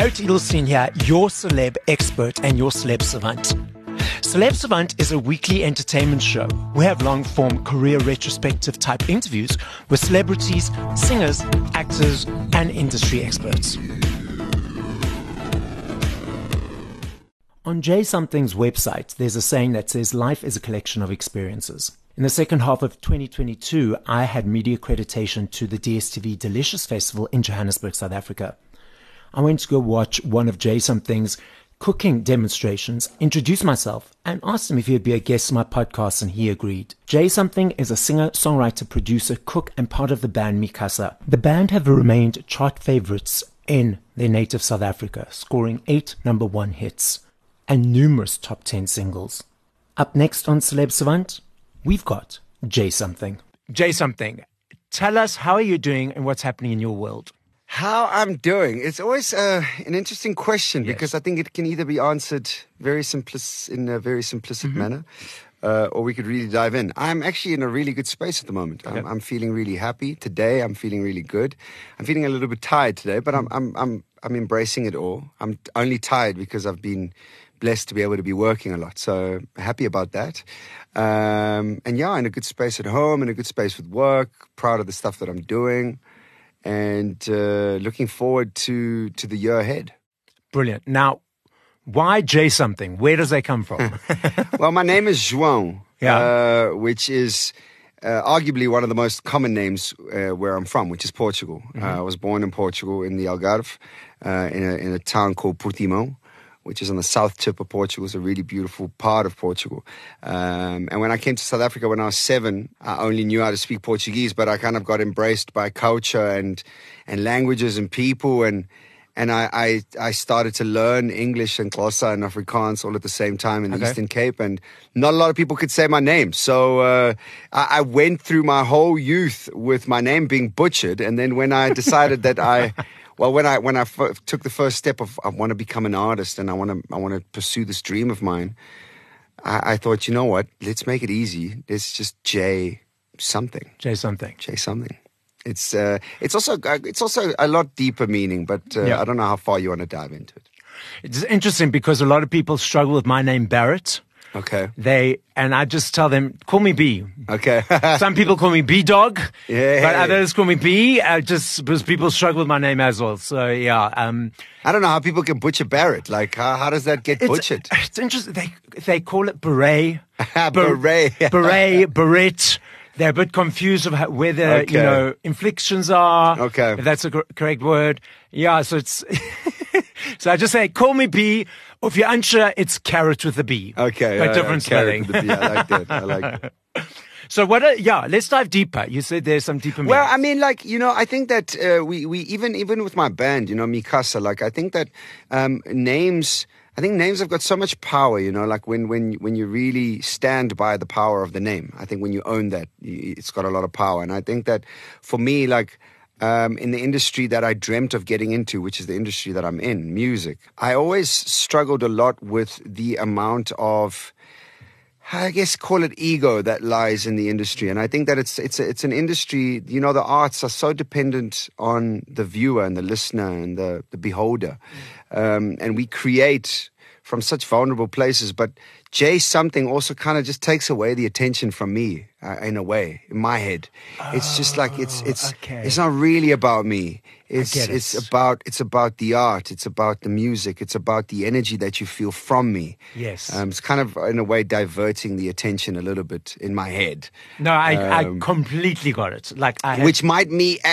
Barrett Edelstein here, your celeb expert and your celeb savant. Celeb Savant is a weekly entertainment show. We have long-form career retrospective type interviews with celebrities, singers, actors, and industry experts. On J Something's website, there's a saying that says life is a collection of experiences. In the second half of 2022, I had media accreditation to the DSTV Delicious Festival in Johannesburg, South Africa. I went to go watch one of J Something's cooking demonstrations, introduced myself, and asked him if he'd be a guest on my podcast, and he agreed. J Something is a singer, songwriter, producer, cook, and part of the band Mi Casa. The band have remained chart favorites in their native South Africa, scoring 8 number 1 hits and numerous top 10 singles. Up next on Celeb Savant, we've got J Something. J Something, tell us, how are you doing and what's happening in your world? How I'm doing. It's always an interesting question, yes, because I think it can either be answered in a very simplistic manner, or we could really dive in. I'm actually in a really good space at the moment. Okay. I'm feeling really happy today. I'm feeling really good. I'm feeling a little bit tired today, but I'm embracing it all. I'm only tired because I've been blessed to be able to be working a lot. So happy about that. And yeah, in a good space at home, in a good space with work, proud of the stuff that I'm doing. And looking forward to the year ahead. Brilliant. Now, why J Something? Where does that come from? Well, my name is João, which is arguably one of the most common names where I'm from, which is Portugal. I was born in Portugal, in the Algarve, in a town called Portimão, which is on the south tip of Portugal. It's a really beautiful part of Portugal. And when I came to South Africa when I was 7, I only knew how to speak Portuguese, but I kind of got embraced by culture and languages and people. And I started to learn English and Xhosa and Afrikaans all at the same time in the Eastern Cape. And not a lot of people could say my name. So I went through my whole youth with my name being butchered. And then when I decided that when I took the first step of I want to become an artist and I want to pursue this dream of mine, I thought, you know what? Let's make it easy. Let's just J something. J Something. J Something. It's also a lot deeper meaning, but I don't know how far you want to dive into it. It's interesting because a lot of people struggle with my name, Barrett. Okay. And I just tell them, call me B. Okay. Some people call me B-Dog, yeah, but others call me B, just because people struggle with my name as well. So, yeah. I don't know how people can butcher Barrett. Like, how does that get butchered? It's interesting. They call it Beret. Beret. Beret, Barrett. They're a bit confused of whether, inflections are. Okay. If that's a correct word. Yeah, so it's... So I just say, call me B, or if you're unsure, it's carrot with a B. Okay. But different spelling. Carrot with a B. I like that. I like that. So let's dive deeper. You said there's some deeper meaning. Well, I mean, I think that we even with my band, Mi Casa, I think that names have got so much power, like when you really stand by the power of the name. I think when you own that, it's got a lot of power. And I think that for me, in the industry that I dreamt of getting into, which is the industry that I'm in, music, I always struggled a lot with the amount of, I guess, call it ego that lies in the industry. And I think that it's an industry, the arts are so dependent on the viewer and the listener and the beholder. And we create from such vulnerable places, but J Something also kind of just takes away the attention from me in a way, in my head. It's just it's not really about me. It's about the art. It's about the music. It's about the energy that you feel from me. Yes. It's kind of in a way diverting the attention a little bit in my head. No, I completely got it. Which might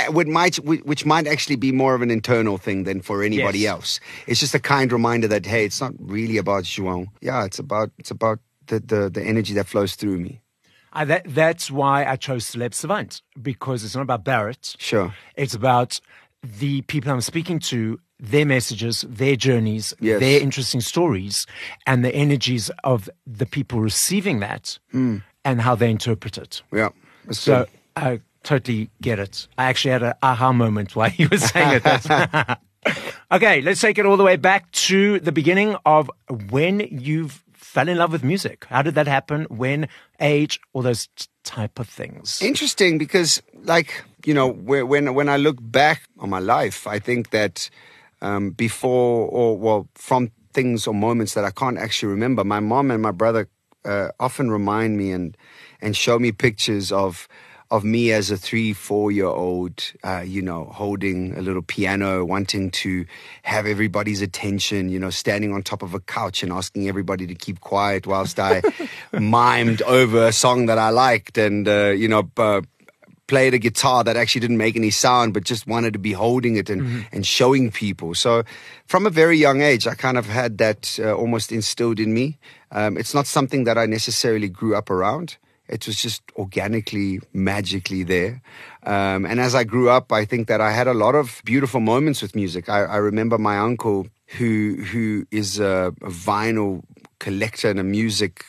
actually be more of an internal thing than for anybody else. It's just a kind reminder that, hey, it's not really about João. Yeah, it's about the energy that flows through me. That's why I chose Celeb Savant, because it's not about Barrett. Sure. It's about the people I'm speaking to, their messages, their journeys, yes, their interesting stories, and the energies of the people receiving that and how they interpret it. Yeah. So I totally get it. I actually had an aha moment while you were saying it. Okay, let's take it all the way back to the beginning of when you fell in love with music. How did that happen? When, age, all those type of things? Interesting, because when I look back on my life, I think that before, from things or moments that I can't actually remember. My mom and my brother often remind me and show me pictures of me as a 3-4-year-old, holding a little piano, wanting to have everybody's attention, standing on top of a couch and asking everybody to keep quiet whilst I mimed over a song that I liked and, played a guitar that actually didn't make any sound, but just wanted to be holding it and showing people. So from a very young age, I kind of had that almost instilled in me. It's not something that I necessarily grew up around. It was just organically, magically there. And as I grew up, I think that I had a lot of beautiful moments with music. I remember my uncle, who is a vinyl collector and a music,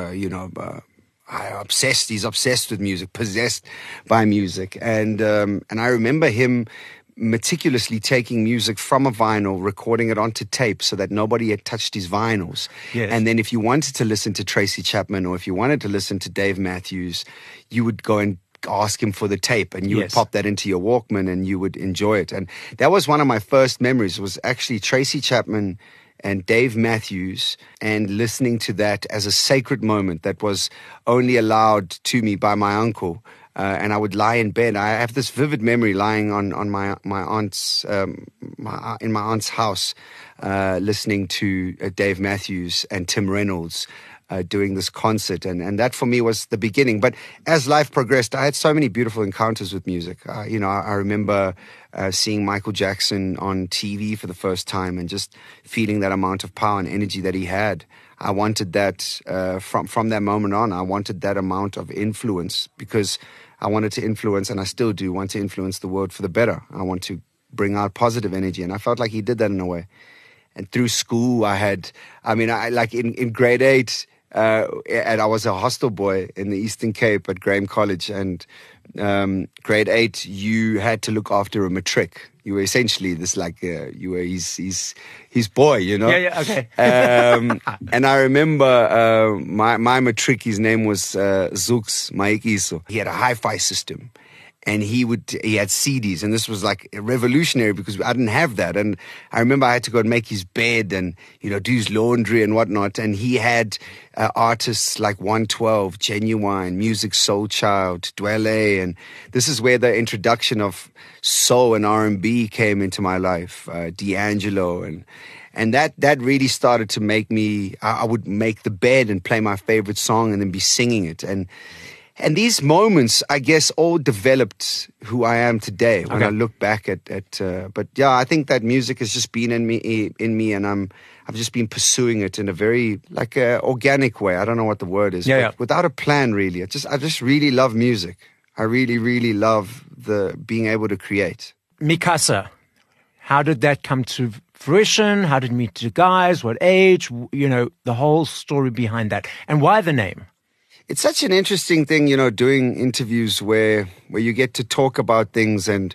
he's obsessed with music, possessed by music. And I remember him meticulously taking music from a vinyl, recording it onto tape so that nobody had touched his vinyls. Yes. And then if you wanted to listen to Tracy Chapman or if you wanted to listen to Dave Matthews, you would go and ask him for the tape and you would pop that into your Walkman and you would enjoy it. And that was one of my first memories, was actually Tracy Chapman and Dave Matthews, and listening to that as a sacred moment that was only allowed to me by my uncle. And I would lie in bed. I have this vivid memory lying on my aunt's in my aunt's house, listening to Dave Matthews and Tim Reynolds doing this concert, and that for me was the beginning. But as life progressed, I had so many beautiful encounters with music. I remember seeing Michael Jackson on TV for the first time and just feeling that amount of power and energy that he had. I wanted that from that moment on. I wanted that amount of influence because I wanted to influence, and I still do want to influence the world for the better. I want to bring out positive energy, and I felt like he did that in a way. And through school, in grade 8, and I was a hostel boy in the Eastern Cape at Graham College, and grade 8, you had to look after a matric. You were essentially this you were his boy, Yeah, okay. And I remember my matric, his name was Zux Maikiso. He had a hi-fi system. And he had CDs, and this was like revolutionary because I didn't have that. And I remember I had to go and make his bed and, do his laundry and whatnot. And he had artists like 112, Genuine, Music Soul Child, Dwele. And this is where the introduction of soul and R&B came into my life, D'Angelo. And that really started to make me, I would make the bed and play my favorite song and then be singing it. And these moments, I guess, all developed who I am today when I look back at but yeah, I think that music has just been in me, and I've just been pursuing it in a very organic way. I don't know what the word is, but without a plan, really. I just really love music. I really, really love being able to create. Mi Casa, how did that come to fruition? How did you meet you guys? What age? The whole story behind that, and why the name? It's such an interesting thing, doing interviews where you get to talk about things and,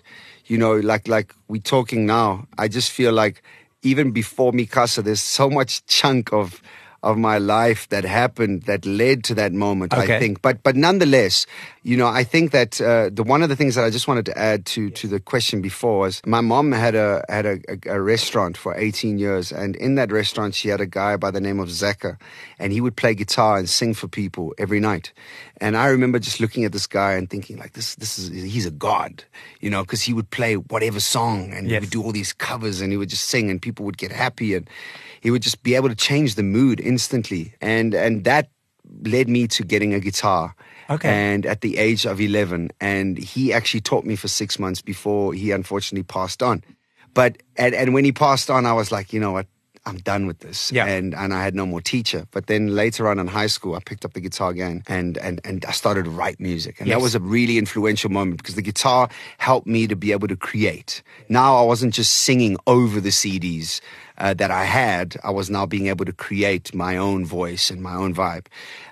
like we're talking now. I just feel like even before Mi Casa, there's so much chunk of my life that happened that led to that moment, I think. But nonetheless, I think that one of the things that I just wanted to add to the question before was my mom had a restaurant for 18 years, and in that restaurant she had a guy by the name of Zaka, and he would play guitar and sing for people every night. And I remember just looking at this guy and thinking like, he's a god, because he would play whatever song and he would do all these covers and he would just sing and people would get happy and he would just be able to change the mood instantly. And that led me to getting a guitar. Okay. And at the age of 11, and he actually taught me for 6 months before he unfortunately passed on. But and when he passed on, I was like, you know what? I'm done with this. Yeah. And I had no more teacher. But then later on in high school, I picked up the guitar again and I started to write music. And that was a really influential moment because the guitar helped me to be able to create. Now I wasn't just singing over the CDs that I had. I was now being able to create my own voice and my own vibe.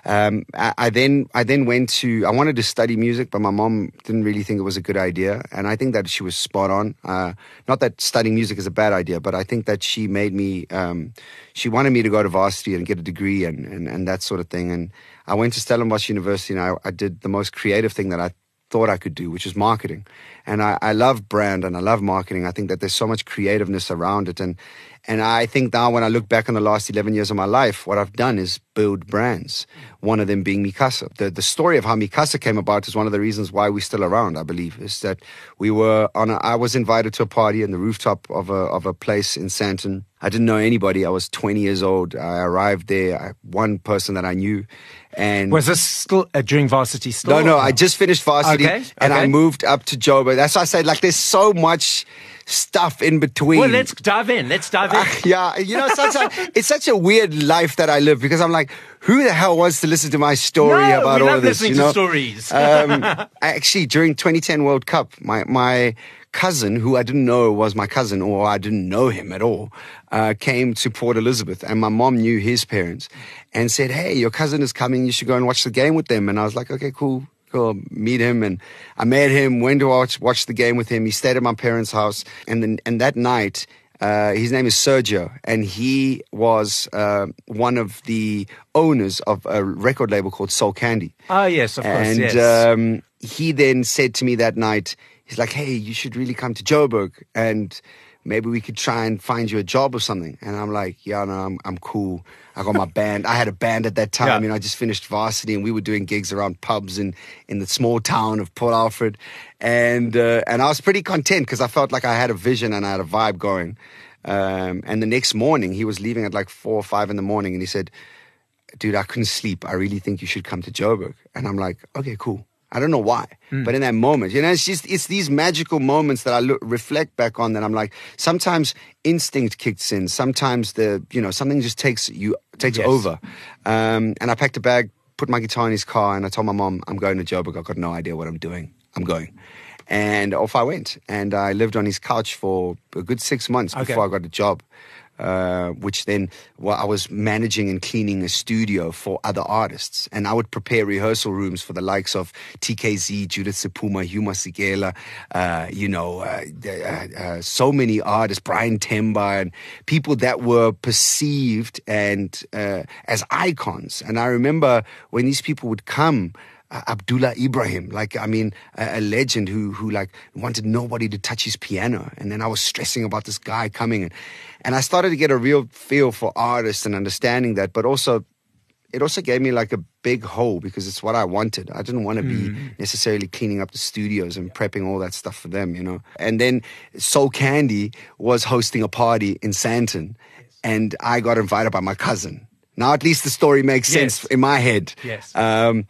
I then I wanted to study music, but my mom didn't really think it was a good idea. And I think that she was spot on. Not that studying music is a bad idea, but I think that she made me, she wanted me to go to varsity and get a degree and that sort of thing. And I went to Stellenbosch University and I did the most creative thing that I thought I could do, which is marketing. And I love brand and I love marketing. I think that there's so much creativeness around it. And I think now when I look back on the last 11 years of my life, what I've done is build brands, one of them being Mi Casa. The story of how Mi Casa came about is one of the reasons why we're still around, I believe, is that I was invited to a party on the rooftop of a place in Sandton. I didn't know anybody. I was 20 years old. I arrived there. One person that I knew. And was this still during varsity still? No, I just finished varsity and I moved up to Joburg. That's why I said, like, there's so much stuff in between. Well, let's dive in. Yeah, it's such a weird life that I live, because I'm like, who the hell wants to listen to my story about all of this? We love listening to stories. Actually, during 2010 World Cup, my cousin, who I didn't know was my cousin, or I didn't know him at all, came to Port Elizabeth, and my mom knew his parents and said, hey, your cousin is coming, you should go and watch the game with them. And I was like, okay, cool, meet him. And I met him, went to watch the game with him. He stayed at my parents' house, and that night, his name is Sergio, and he was one of the owners of a record label called Soul Candy. Oh, yes, of course, and yes. He then said to me that night, he's like, hey, you should really come to Joburg, and maybe we could try and find you a job or something. And I'm like, yeah, no, I'm cool. I got my band. I had a band at that time. Yeah. I just finished varsity, and we were doing gigs around pubs in the small town of Port Alfred. And I was pretty content, because I felt like I had a vision and I had a vibe going. And the next morning, he was leaving at like 4 or 5 in the morning, and he said, dude, I couldn't sleep. I really think you should come to Joburg. And I'm like, okay, cool. I don't know why, but in that moment, it's these magical moments that I reflect back on, that I'm like, sometimes instinct kicks in. Sometimes something just takes yes. over. And I packed a bag, put my guitar in his car, and I told my mom, I'm going to Joburg. I've got no idea what I'm doing. I'm going. And off I went. And I lived on his couch for a good 6 months before I got a job. Which then, I was managing and cleaning a studio for other artists, and I would prepare rehearsal rooms for the likes of TKZ, Judith Sepuma, Hugh Masekela, so many artists, Brian Temba, and people that were perceived and as icons. And I remember when these people would come, Abdullah Ibrahim, a legend who wanted nobody to touch his piano. And then I was stressing about this guy coming, and I started to get a real feel for artists and understanding that, but also it also gave me like a big hole, because it's what I wanted. I didn't want to be necessarily cleaning up the studios and prepping all that stuff for them, And then Soul Candy was hosting a party in Sandton, and I got invited by my cousin. Now at least the story makes sense in my head. Yes. And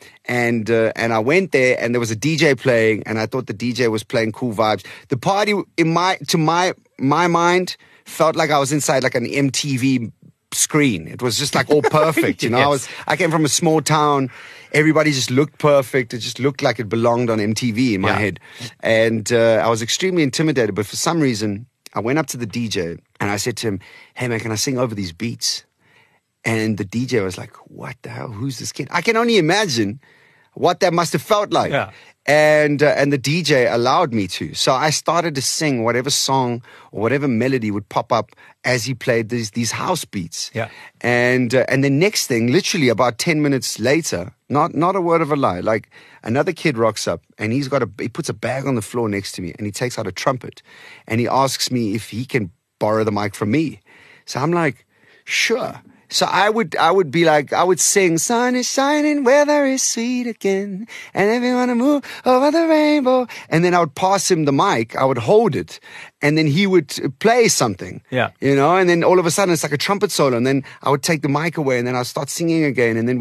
I went there, and there was a DJ playing, and I thought the DJ was playing cool vibes. The party, to my mind, felt like I was inside like an MTV screen. It was just like all perfect, Yes. I came from a small town. Everybody just looked perfect. It just looked like it belonged on MTV in my head. And I was extremely intimidated, but for some reason, I went up to the DJ and I said to him, hey man, can I sing over these beats? And the DJ was like, what the hell? Who's this kid? I can only imagine what that must have felt like. Yeah. And the DJ allowed me to. So I started to sing whatever song or whatever melody would pop up as he played these house beats. Yeah. And the next thing, literally about 10 minutes later, not a word of a lie, like another kid rocks up, and he puts a bag on the floor next to me, and he takes out a trumpet, and he asks me if he can borrow the mic from me. So I'm like, sure. So I would be like, I would sing, sun is shining, weather is sweet again, and everyone to move over the rainbow. And then I would pass him the mic, I would hold it, and then he would play something. Yeah. And then all of a sudden it's like a trumpet solo, and then I would take the mic away, and then I'd start singing again, and then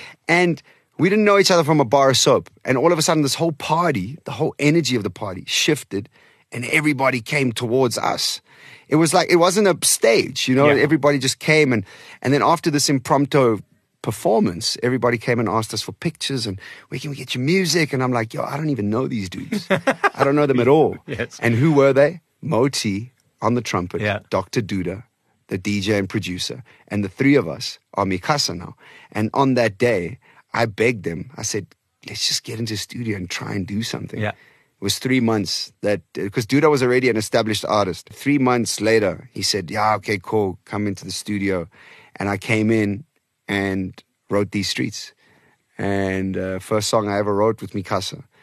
and we didn't know each other from a bar of soap. And all of a sudden this whole party, the whole energy of the party shifted, and everybody came towards us. It was like, it wasn't a stage, Yeah. Everybody just came, and then after this impromptu performance, everybody came and asked us for pictures and where can we get your music? And I'm like, yo, I don't even know these dudes. I don't know them at all. Yes. And who were they? Moti on the trumpet, Yeah. Dr. Duda, the DJ and producer, and the three of us are Mi Casa now. And on that day, I begged them. I said, let's just get into the studio and try and do something. Yeah. It was 3 months because Duda was already an established artist. 3 months later, he said, yeah, okay, cool, come into the studio. And I came in and wrote These Streets. And first song I ever wrote with Mi Casa.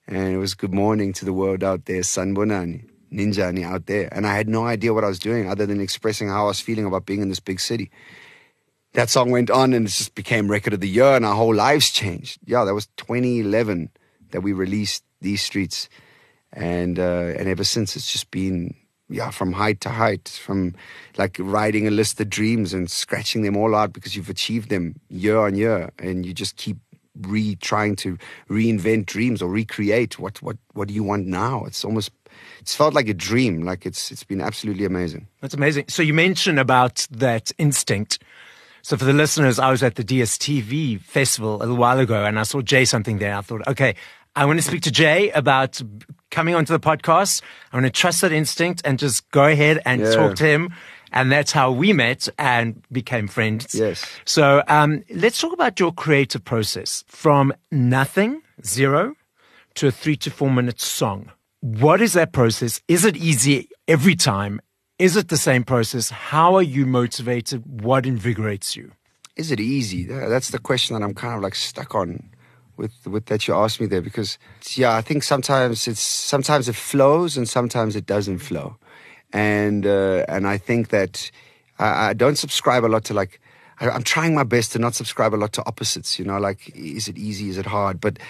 And it was good morning to the world out there, Sanbonani, Ninjani out there. And I had no idea what I was doing other than expressing how I was feeling about being in this big city. That song went on and it just became record of the year and our whole lives changed. Yeah, that was 2011 that we released These Streets. And ever since it's just been, from height to height, from like writing a list of dreams and scratching them all out because you've achieved them year on year and you just keep trying to reinvent dreams or recreate what do you want now. It's felt like a dream. Like it's been absolutely amazing. That's amazing. So you mentioned about that instinct. So for the listeners, I was at the DSTV festival a little while ago and I saw Jay something there. I thought, okay, I want to speak to Jay about coming onto the podcast. I want to trust that instinct and just go ahead and talk to him. And that's how we met and became friends. Yes. So let's talk about your creative process from nothing, zero, to a 3 to 4 minute song. What is that process? Is it easy every time? Is it the same process? How are you motivated? What invigorates you? Is it easy? That's the question that I'm kind of like stuck on with that you asked me there, because I think sometimes it flows and sometimes it doesn't flow. And I think that I don't subscribe a lot to like, I'm trying my best to not subscribe a lot to opposites, like, is it easy? Is it hard? But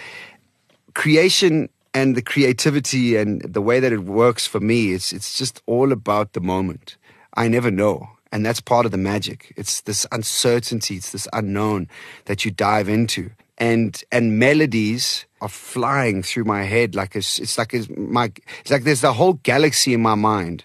creation and the creativity and the way that it works for me, it's just all about the moment. I never know. And that's part of the magic. It's this uncertainty, it's this unknown that you dive into. And melodies are flying through my head like it's like there's the whole galaxy in my mind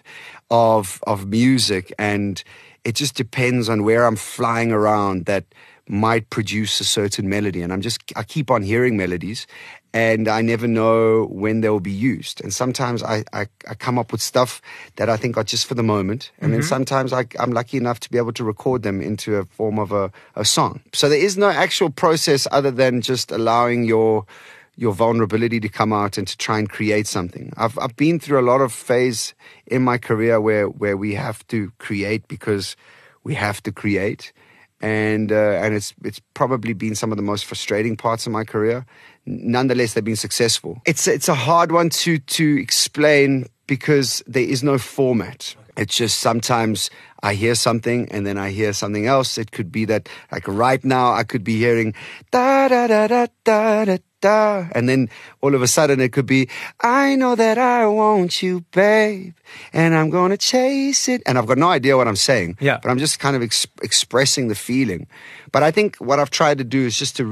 of music, and it just depends on where I'm flying around that might produce a certain melody. And I keep on hearing melodies, and I never know when they will be used. And sometimes I come up with stuff that I think are just for the moment. And then sometimes I'm lucky enough to be able to record them into a form of a song. So there is no actual process other than just allowing your vulnerability to come out and to try and create something. I've been through a lot of phase in my career where we have to create because we have to create. And it's probably been some of the most frustrating parts of my career. Nonetheless, they've been successful. It's a hard one to explain because there is no format. It's just sometimes I hear something and then I hear something else. It could be that, like right now, I could be hearing da da da da da da da, and then all of a sudden it could be, I know that I want you, babe, and I'm gonna chase it. And I've got no idea what I'm saying, but I'm just kind of expressing the feeling. But I think what I've tried to do is just to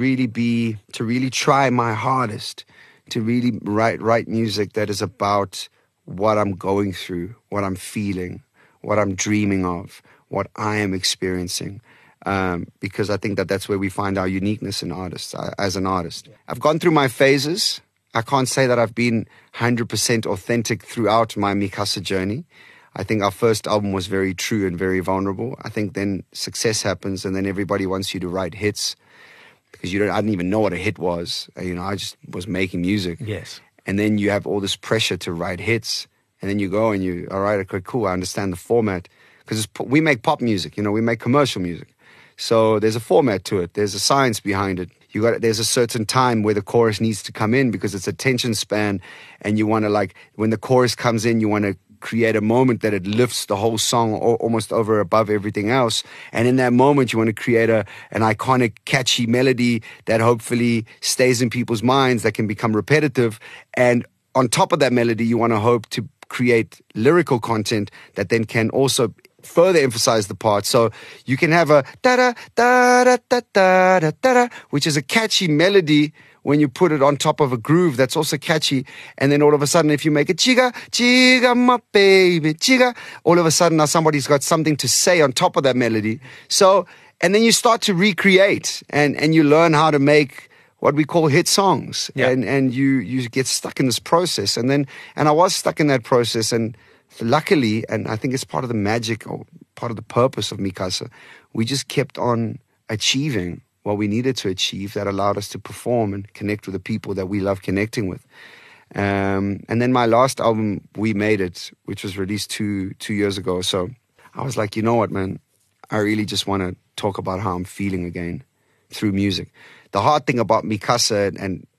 really try my hardest to really write music that is about what I'm going through, what I'm feeling, what I'm dreaming of, what I am experiencing. Because I think that that's where we find our uniqueness as an artist. I've gone through my phases. I can't say that I've been 100% authentic throughout my Mi Casa journey. I think our first album was very true and very vulnerable. I think then success happens and then everybody wants you to write hits because I didn't even know what a hit was. I just was making music. Yes. And then you have all this pressure to write hits. And then you go and all right, okay, cool, I understand the format. Because we make pop music, we make commercial music. So there's a format to it. There's a science behind it. There's a certain time where the chorus needs to come in because it's attention span. And you want to, when the chorus comes in, you want to create a moment that it lifts the whole song almost above everything else. And in that moment, you want to create an iconic, catchy melody that hopefully stays in people's minds, that can become repetitive. And on top of that melody, you want to hope to create lyrical content that then can also further emphasize the part. So you can have a da-da-da-da-da-da-da-da, which is a catchy melody when you put it on top of a groove that's also catchy. And then all of a sudden, if you make a chiga, chiga, my baby, chiga, all of a sudden now somebody's got something to say on top of that melody. So, and then you start to recreate and you learn how to make what we call hit songs. Yeah. And you get stuck in this process. And I was stuck in that process. And luckily, and I think it's part of the magic or part of the purpose of Mi Casa, we just kept on achieving what we needed to achieve that allowed us to perform and connect with the people that we love connecting with. And then my last album, We Made It, which was released two years ago. So I was like, you know what, man? I really just want to talk about how I'm feeling again through music. The hard thing about Mi Casa and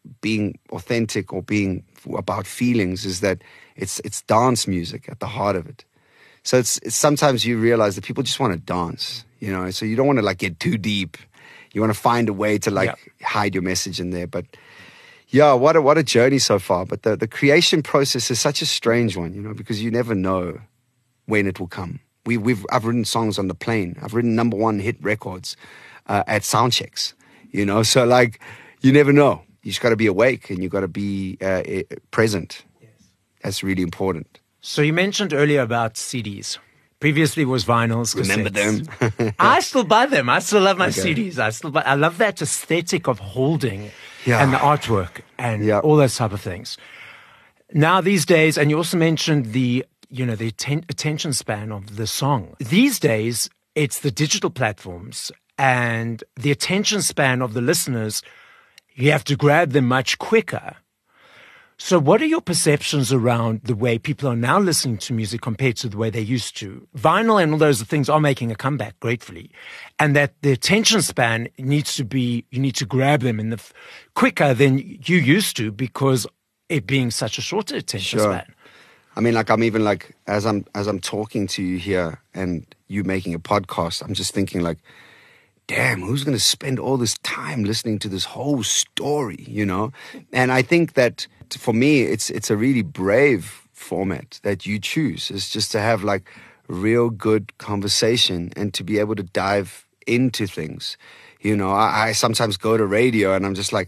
being authentic or being about feelings is that it's dance music at the heart of it. So it's sometimes you realize that people just want to dance, you know. So you don't want to like get too deep. You want to find a way to like hide your message in there. But yeah, what a journey so far. But the creation process is such a strange one, you know, because you never know when it will come. I've written songs on the plane. I've written #1 hit records at sound checks, you know. So like, you never know. You just got to be awake and you got to be present. Yes. That's really important. So you mentioned earlier about CDs. Previously it was vinyls, cassettes. Remember them? I still buy them. I still love my CDs. I love that aesthetic of holding and the artwork and all those type of things. Now these days, and you also mentioned the attention span of the song. These days, it's the digital platforms and the attention span of the listeners. You have to grab them much quicker. So what are your perceptions around the way people are now listening to music compared to the way they used to? Vinyl and all those things are making a comeback gratefully. And that the attention span needs to be, you need to grab them in quicker than you used to because it being such a shorter attention span. I mean, like, I'm even like, as I'm talking to you here and you making a podcast, I'm just thinking like, damn, who's going to spend all this time listening to this whole story, you know? And I think that for me, it's a really brave format that you choose. It's just to have like real good conversation and to be able to dive into things. You know, I sometimes go to radio and I'm just like,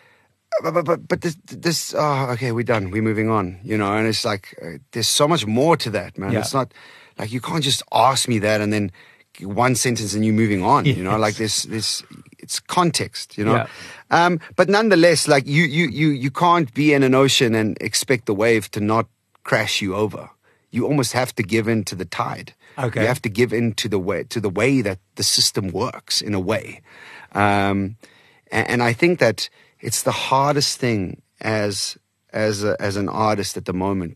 but this okay, we're done. We're moving on, you know? And it's like, there's so much more to that, man. Yeah. It's not like, you can't just ask me that and then one sentence and you moving on, you know, like this, it's context, you know. Yeah. But nonetheless, like you can't be in an ocean and expect the wave to not crash you over. You almost have to give in to the tide. Okay. You have to give in to the way that the system works in a way. And I think that it's the hardest thing as an artist at the moment,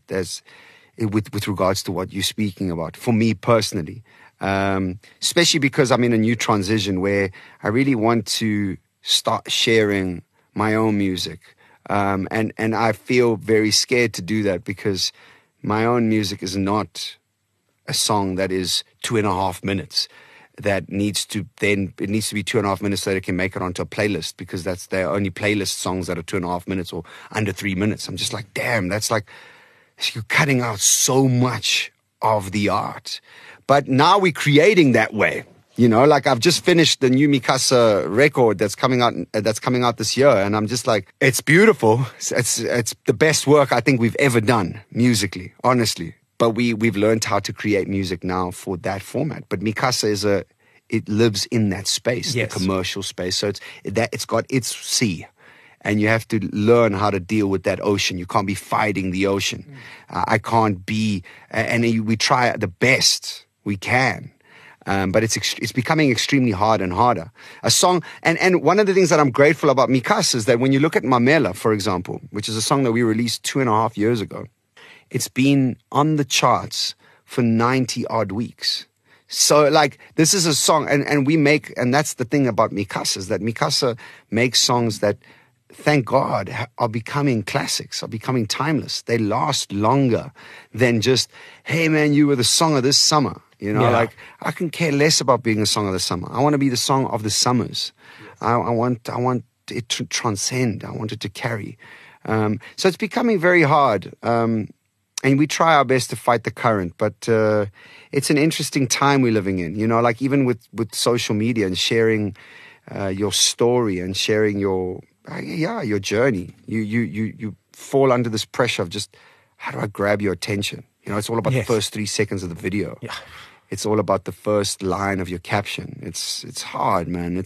with regards to what you're speaking about. For me personally. Especially because I'm in a new transition where I really want to start sharing my own music. And I feel very scared to do that because my own music is not a song that is 2.5 minutes. That needs to be 2.5 minutes so that it can make it onto a playlist because that's their only playlist songs that are 2.5 minutes or under 3 minutes. I'm just like, damn, that's like, you're cutting out so much of the art. But now we're creating that way, you know. Like I've just finished the new Mi Casa record that's coming out this year, and I'm just like, it's beautiful. It's the best work I think we've ever done musically, honestly. But we've learned how to create music now for that format. But Mi Casa it lives in that space, the commercial space. So it's got its sea. And you have to learn how to deal with that ocean. You can't be fighting the ocean. I can't be, and we try the best we can. But it's becoming extremely hard and harder. A song, and one of the things that I'm grateful about Mi Casa is that when you look at Mamela, for example, which is a song that we released 2.5 years ago, it's been on the charts for 90 odd weeks. So like, this is a song, and that's the thing about Mi Casa, is that Mi Casa makes songs that, thank God, are becoming classics, are becoming timeless. They last longer than just, hey man, you were the song of this summer. You know, like, I can care less about being a song of the summer. I want to be the song of the summers. Yes. I want it to transcend. I want it to carry. So it's becoming very hard. And we try our best to fight the current, but it's an interesting time we're living in. You know, like even with social media and sharing your story and sharing your journey, you fall under this pressure of just, how do I grab your attention? You know, it's all about the first 3 seconds of the video. Yeah. It's all about the first line of your caption. It's hard, man.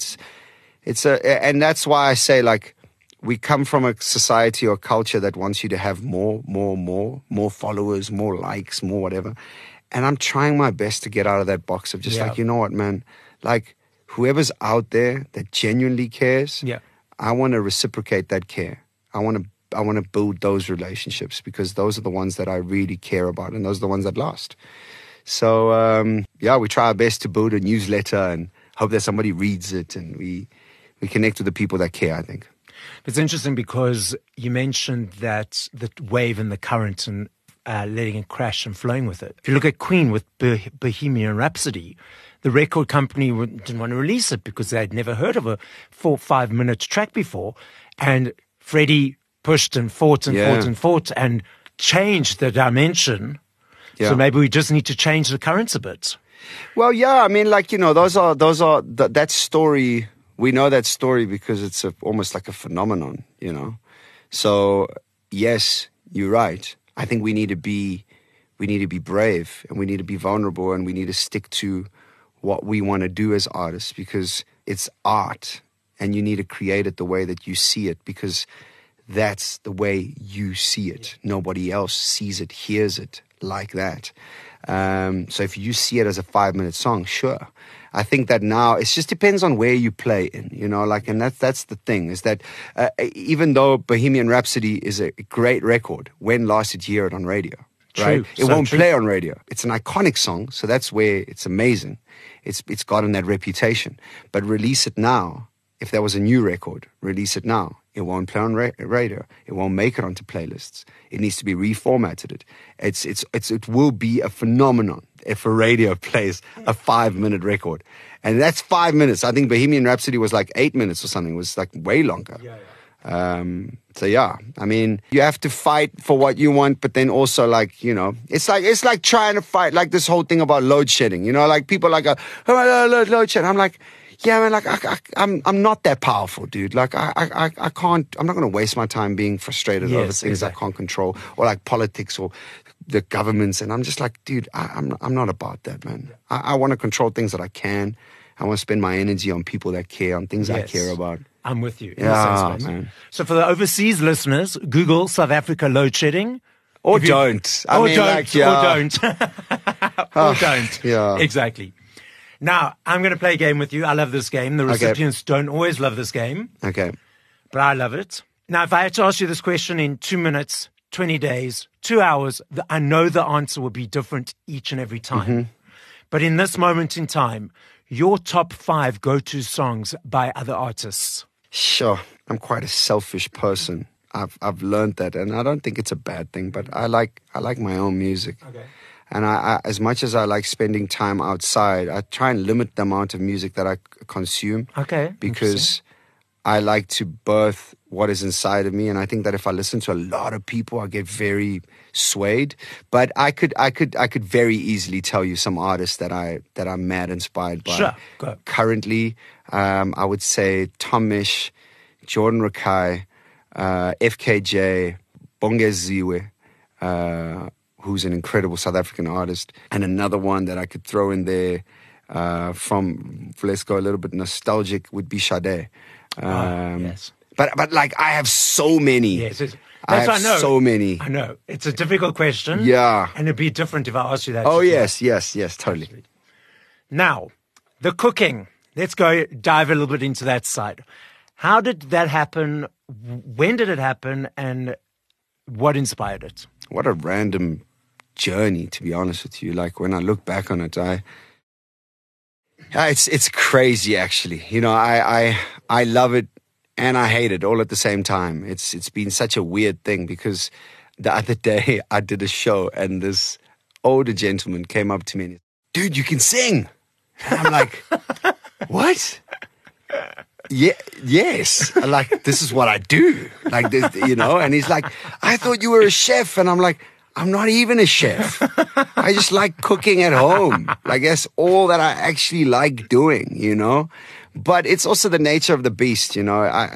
And that's why I say, like, we come from a society or culture that wants you to have more followers, more likes, more whatever. And I'm trying my best to get out of that box of just like, you know what, man, like, whoever's out there that genuinely cares, I want to reciprocate that care. I want to build those relationships because those are the ones that I really care about, and those are the ones that last. So, we try our best to build a newsletter and hope that somebody reads it, and we connect with the people that care, I think. It's interesting because you mentioned that the wave and the current and letting it crash and flowing with it. If you look at Queen with Bohemian Rhapsody, the record company didn't want to release it because they'd never heard of a 4 or 5 minute track before. And Freddie pushed and fought and fought and fought and changed the dimension. Yeah. So maybe we just need to change the currents a bit. Well, yeah, I mean, like, you know, that story, we know that story because it's almost like a phenomenon, you know. So, yes, you're right. I think we need to be brave, and we need to be vulnerable, and we need to stick to what we want to do as artists, because it's art and you need to create it the way that you see it, because that's the way you see it. Nobody else sees it, hears it like that. So if you see it as a 5-minute song, sure. I think that now it just depends on where you play in, you know, like, and that's the thing, is that even though Bohemian Rhapsody is a great record, when last did you hear it on radio? Right? It won't play on radio. It's an iconic song, so that's where it's amazing. It's gotten that reputation. But release it now. If there was a new record, release it now. It won't play on radio. It won't make it onto playlists. It needs to be reformatted. It will be a phenomenon if a radio plays a 5-minute record. And that's 5 minutes. I think Bohemian Rhapsody was like 8 minutes or something. It was like way longer. So yeah, I mean, you have to fight for what you want, but then also, like, you know, it's like trying to fight, like this whole thing about load shedding, you know, like people like, load shedding. I'm like, yeah, man, like I'm not that powerful, dude. Like I can't, I'm not going to waste my time being frustrated over things I can't control, or like politics or the governments. And I'm just like, dude, I'm not about that, man. I want to control things that I can. I want to spend my energy on people that care, on things I care about. I'm with you. Yeah, man. So for the overseas listeners, Google South Africa load shedding. Or don't. Or don't. Or don't. Yeah. Exactly. Now, I'm going to play a game with you. I love this game. The recipients don't always love this game. Okay. But I love it. Now, if I had to ask you this question in 2 minutes, 20 days, 2 hours, I know the answer will be different each and every time. Mm-hmm. But in this moment in time, your top 5 go-to songs by other artists. Sure. I'm quite a selfish person. I've learned that, and I don't think it's a bad thing, but I like my own music. Okay. And I as much as I like spending time outside, I try and limit the amount of music that I consume. Okay. Because I like to birth what is inside of me, and I think that if I listen to a lot of people, I get very swayed. But I could very easily tell you some artists that I'm mad inspired by. Sure. Go. Currently, I would say Tom Misch, Jordan Rakai, FKJ, Bongeziwe, who's an incredible South African artist, and another one that I could throw in there let's go a little bit nostalgic, would be Sade. Yes. But like, I have so many. Yes, I have so many. I know. It's a difficult question. Yeah. And it'd be different if I asked you that. Oh, yes, totally. Absolutely. Now, the cooking. Let's go dive a little bit into that side. How did that happen? When did it happen? And what inspired it? What a random journey, to be honest with you. Like, when I look back on it, it's crazy, actually. You know, I love it and I hate it all at the same time. It's been such a weird thing, because the other day I did a show and this older gentleman came up to me and he said, "Dude, you can sing." And I'm like, "What?" Yeah, yes. Like, this is what I do. Like, this, you know, and he's like, "I thought you were a chef." And I'm like, I'm not even a chef. I just like cooking at home. Like, that's all that I actually like doing, you know? But it's also the nature of the beast, you know? I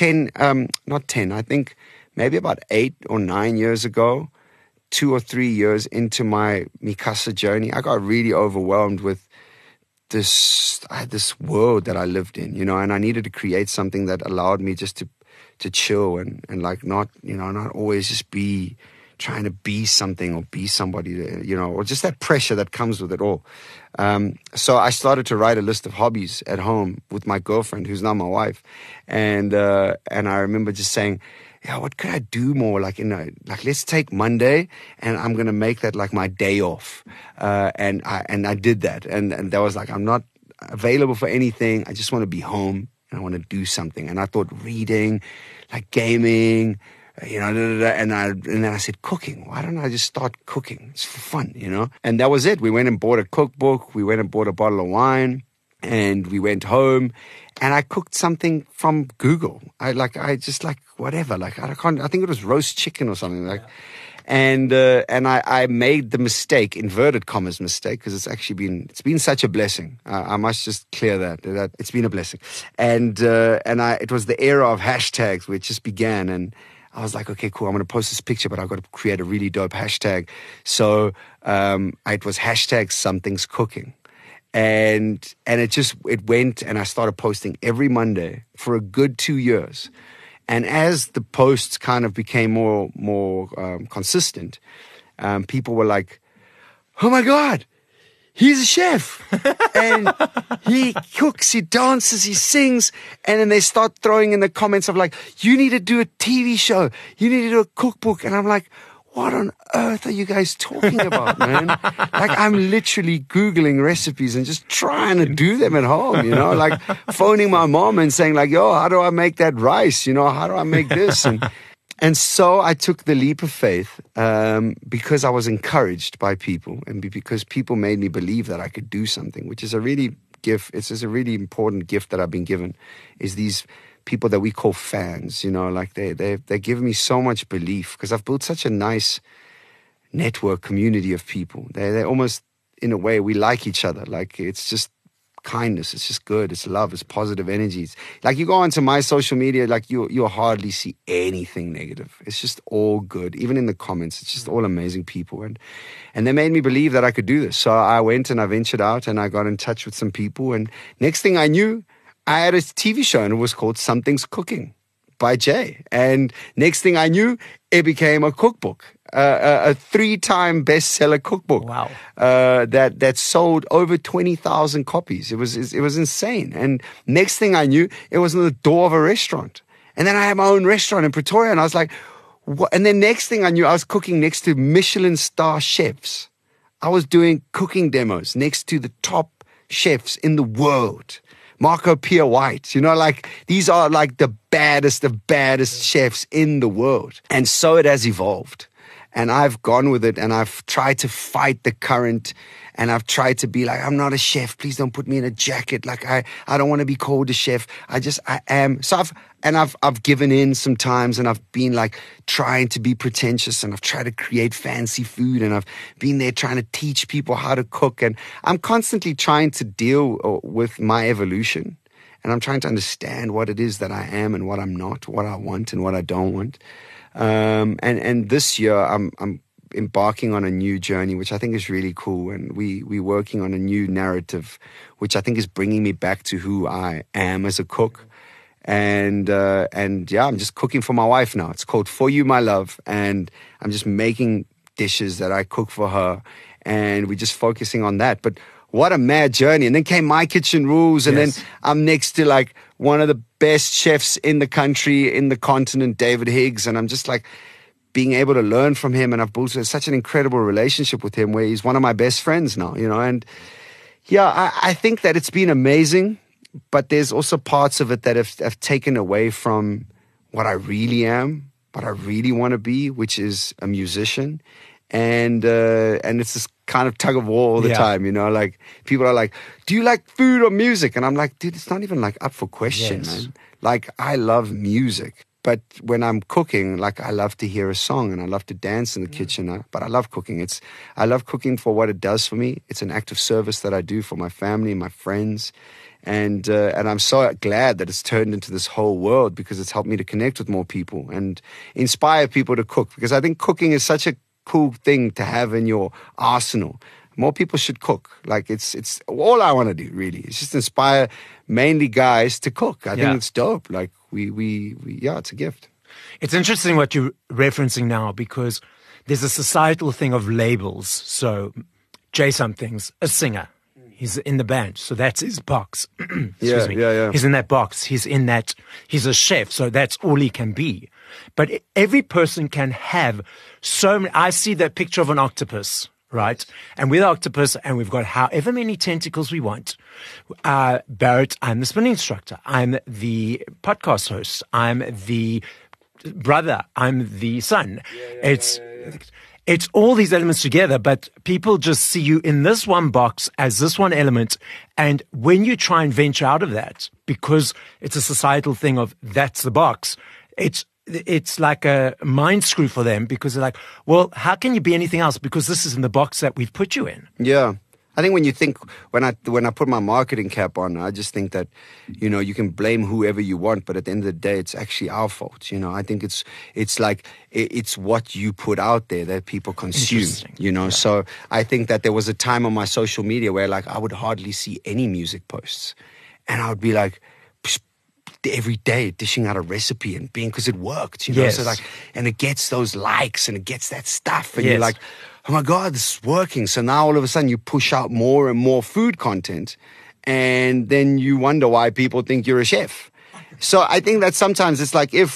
think maybe about 8 or 9 years ago, 2 or 3 years into my Mi Casa journey, I got really overwhelmed with this world that I lived in, you know? And I needed to create something that allowed me just to chill and like not always just be trying to be something or be somebody, you know, or just that pressure that comes with it all. So I started to write a list of hobbies at home with my girlfriend, who's now my wife. And I remember just saying, yeah, what could I do more? Like, you know, like, let's take Monday and I'm going to make that like my day off. And I did that. And that was like, I'm not available for anything. I just want to be home and I want to do something. And I thought reading, like gaming, and then I said cooking. Why don't I just start cooking? It's for fun, And that was it. We went and bought a cookbook. We went and bought a bottle of wine, and we went home, and I cooked something from Google. I think it was roast chicken or something like. And I made the mistake, inverted commas mistake, because it's been such a blessing. I must just clear that it's been a blessing. And it was the era of hashtags where it just began, and I was like, okay, cool, I'm going to post this picture, but I've got to create a really dope hashtag. So it was hashtag something's cooking. And it went, and I started posting every Monday for a good 2 years. And as the posts kind of became more consistent, people were like, oh my God, he's a chef. And he cooks, he dances, he sings. And then they start throwing in the comments of like, you need to do a TV show. You need to do a cookbook. And I'm like, what on earth are you guys talking about, man? Like, I'm literally Googling recipes and just trying to do them at home, like phoning my mom and saying like, yo, how do I make that rice? How do I make this? And so I took the leap of faith because I was encouraged by people and because people made me believe that I could do something, which is a really gift. It's just a really important gift that I've been given, is these people that we call fans, like they're giving me so much belief because I've built such a nice network community of people. They're almost, in a way, we like each other. Like, it's just kindness. It's just good. It's love. It's positive energies. Like, you go onto my social media, like you'll hardly see anything negative. It's just all good. Even in the comments, it's just all amazing people. And they made me believe that I could do this. So I went and I ventured out and I got in touch with some people. And next thing I knew, I had a TV show and it was called Something's Cooking by Jay. And next thing I knew, it became a cookbook, a 3-time bestseller cookbook. Wow. That sold over 20,000 copies. It was insane. And next thing I knew, it was on the door of a restaurant. And then I had my own restaurant in Pretoria, and I was like, what? And then next thing I knew, I was cooking next to Michelin star chefs. I was doing cooking demos next to the top chefs in the world. Marco Pierre White, like these are like the baddest of baddest chefs in the world. And so it has evolved. And I've gone with it and I've tried to fight the current and I've tried to be like, I'm not a chef. Please don't put me in a jacket. Like I don't want to be called a chef. I am. So I've given in sometimes and I've been like trying to be pretentious and I've tried to create fancy food and I've been there trying to teach people how to cook. And I'm constantly trying to deal with my evolution. And I'm trying to understand what it is that I am and what I'm not, what I want and what I don't want. And this year I'm embarking on a new journey, which I think is really cool. And we're working on a new narrative, which I think is bringing me back to who I am as a cook. And yeah, I'm just cooking for my wife now. It's called For You, My Love. And I'm just making dishes that I cook for her. And we're just focusing on that. But what a mad journey. And then came My Kitchen Rules. And Yes. then I'm next to like one of the best chefs in the country, in the continent, David Higgs. And I'm just like being able to learn from him. And I've built such an incredible relationship with him where he's one of my best friends now, And yeah, I think that it's been amazing, but there's also parts of it that have taken away from what I really am, what I really want to be, which is a musician. And it's this kind of tug of war all the time, like people are like, do you like food or music? And I'm like, dude, it's not even like up for question, man. Like, I love music. But when I'm cooking, like, I love to hear a song and I love to dance in the kitchen. But I love cooking. I love cooking for what it does for me. It's an act of service that I do for my family, my friends. And I'm so glad that it's turned into this whole world because it's helped me to connect with more people and inspire people to cook. Because I think cooking is such a cool thing to have in your arsenal. More people should cook. Like, it's all I want to do, really. It's just inspire mainly guys to cook. I think it's dope. Like, it's a gift. It's interesting what you're referencing now because there's a societal thing of labels. So Jay Something's a singer. He's in the band. So that's his box. Excuse me. Yeah. He's in that box. He's a chef. So that's all he can be. But every person can have so many. I see that picture of an octopus, right? And we're the octopus, and we've got however many tentacles we want. Barrett, I'm the spin instructor. I'm the podcast host. I'm the brother. I'm the son. It's all these elements together, but people just see you in this one box as this one element. And when you try and venture out of that, because it's a societal thing of that's the box, it's like a mind screw for them, because they're like, well, how can you be anything else? Because this is in the box that we've put you in. Yeah. I think when I put my marketing cap on, I just think that, you can blame whoever you want, but at the end of the day, it's actually our fault. I think it's like, it's what you put out there that people consume, Yeah. So I think that there was a time on my social media where like I would hardly see any music posts, and I would be like, every day dishing out a recipe and because it worked, Yes. So like, and it gets those likes and it gets that stuff, and Yes. you're like, oh my God, this is working. So now all of a sudden you push out more and more food content, and then you wonder why people think you're a chef. So I think that sometimes it's like if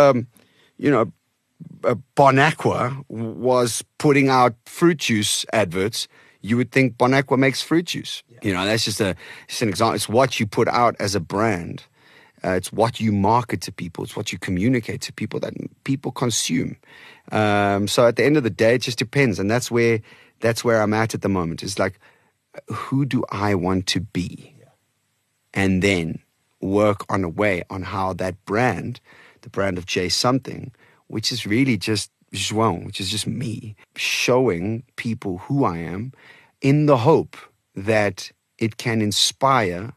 Bon Aqua was putting out fruit juice adverts, you would think Bon Aqua makes fruit juice. Yeah. That's just an example. It's what you put out as a brand. It's what you market to people. It's what you communicate to people that people consume. So at the end of the day, it just depends. And that's where I'm at the moment. It's like, who do I want to be? Yeah. And then work on a way on how that brand, the brand of J something, which is really just João, which is just me, showing people who I am in the hope that it can inspire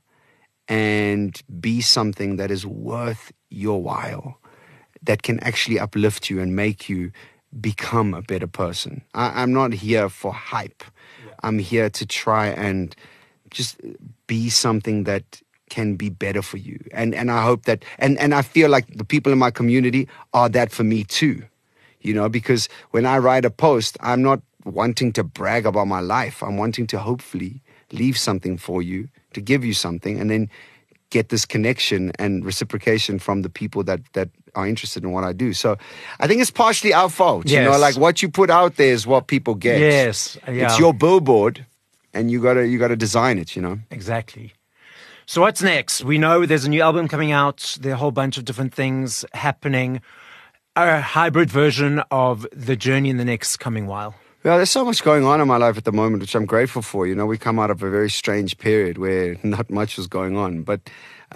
and be something that is worth your while, that can actually uplift you and make you become a better person. I'm not here for hype. Yeah. I'm here to try and just be something that can be better for you. And I hope that, and I feel like the people in my community are that for me too, because when I write a post, I'm not wanting to brag about my life. I'm wanting to hopefully leave something for you, to give you something, and then get this connection and reciprocation from the people that are interested in what I do. So I think it's partially our fault. Yes. Like what you put out there is what people get. Yes. Yeah. It's your billboard, and you gotta design it, Exactly. So what's next? We know there's a new album coming out. There are a whole bunch of different things happening. A hybrid version of the journey in the next coming while. Well, there's so much going on in my life at the moment, which I'm grateful for. We come out of a very strange period where not much was going on. But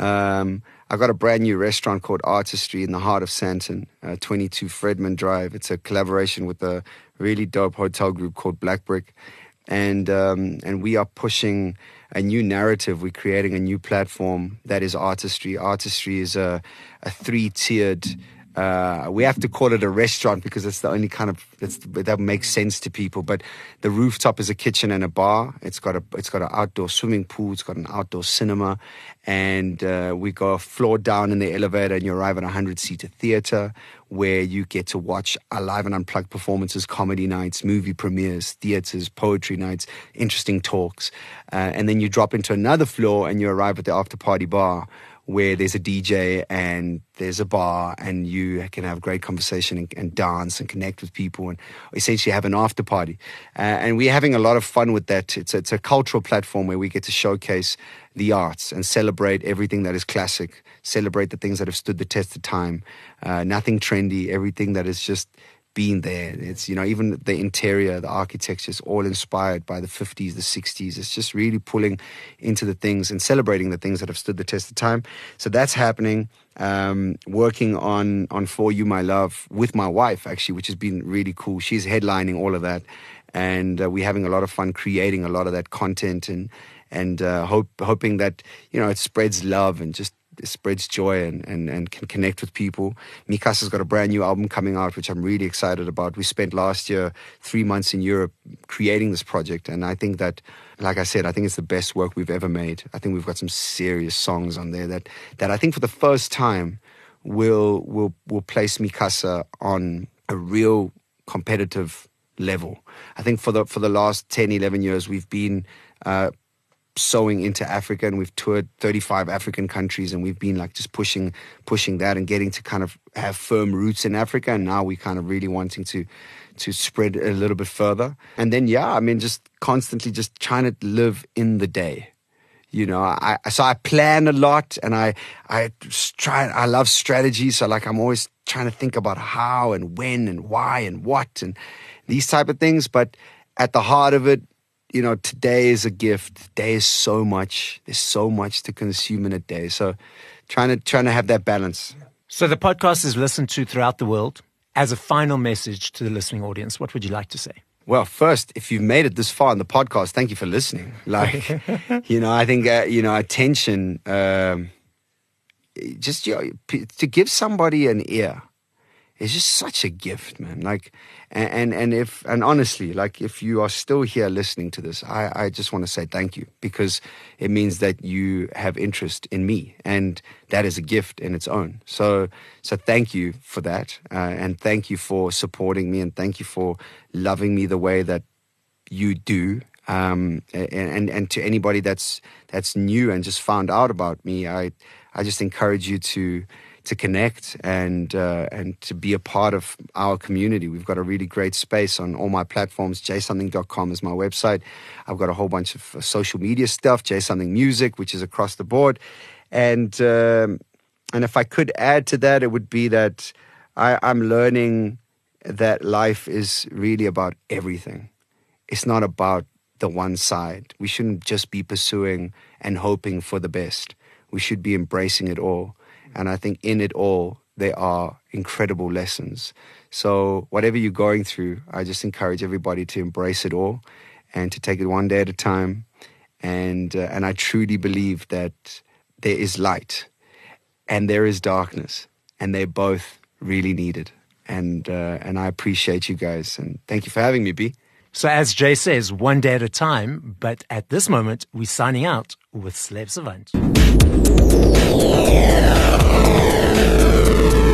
I've got a brand new restaurant called Artistry in the heart of Sandton, 22 Fredman Drive. It's a collaboration with a really dope hotel group called Black Brick. And we are pushing a new narrative. We're creating a new platform that is Artistry. Artistry is a three-tiered... we have to call it a restaurant because it's the only kind of that makes sense to people. But the rooftop is a kitchen and a bar. It's got an outdoor swimming pool. It's got an outdoor cinema, and we go a floor down in the elevator, and you arrive at a 100-seater theater where you get to watch live and unplugged performances, comedy nights, movie premieres, theaters, poetry nights, interesting talks, and then you drop into another floor and you arrive at the after party bar, where there's a DJ and there's a bar, and you can have great conversation and dance and connect with people and essentially have an after party. And we're having a lot of fun with that. It's a cultural platform where we get to showcase the arts and celebrate everything that is classic, celebrate the things that have stood the test of time, nothing trendy, everything that is just been there. It's, even the interior, the architecture is all inspired by the 50s, the 60s. It's just really pulling into the things and celebrating the things that have stood the test of time. So that's happening. Working on For You, My Love with my wife, actually, which has been really cool. She's headlining all of that. And we're having a lot of fun creating a lot of that content and hoping that, it spreads love and just spreads joy and can connect with people. Mikasa's got a brand new album coming out, which I'm really excited about. We spent last year 3 months in Europe creating this project, and I think that, like I said, I think it's the best work we've ever made. I think we've got some serious songs on there that I think for the first time will place Mikasa on a real competitive level. I think for the last 10, 11 years we've been sowing into Africa, and we've toured 35 African countries, and we've been like just pushing that and getting to kind of have firm roots in Africa. And now we're kind of really wanting to spread a little bit further. And then, just constantly just trying to live in the day. So I plan a lot, and I love strategy. So like I'm always trying to think about how and when and why and what and these type of things. But at the heart of it, today is a gift. Today is so much. There's so much to consume in a day. So trying to have that balance. So the podcast is listened to throughout the world. As a final message to the listening audience, what would you like to say? Well, first, if you've made it this far in the podcast, thank you for listening. Like, I think, attention, to give somebody an ear is just such a gift, man. Like, and honestly, like if you are still here listening to this, I just want to say thank you, because it means that you have interest in me, and that is a gift in its own. So thank you for that, and thank you for supporting me, and thank you for loving me the way that you do. And to anybody that's new and just found out about me, I just encourage you to connect and to be a part of our community. We've got a really great space on all my platforms. jsomething.com is my website. I've got a whole bunch of social media stuff, jsomething music, which is across the board. And if I could add to that, it would be that I'm learning that life is really about everything. It's not about the one side. We shouldn't just be pursuing and hoping for the best. We should be embracing it all. And I think in it all, there are incredible lessons. So whatever you're going through, I just encourage everybody to embrace it all and to take it one day at a time. And I truly believe that there is light and there is darkness, and they're both really needed. And I appreciate you guys. And thank you for having me, B. So as Jay says, one day at a time. But at this moment, we're signing out with Slave Savant.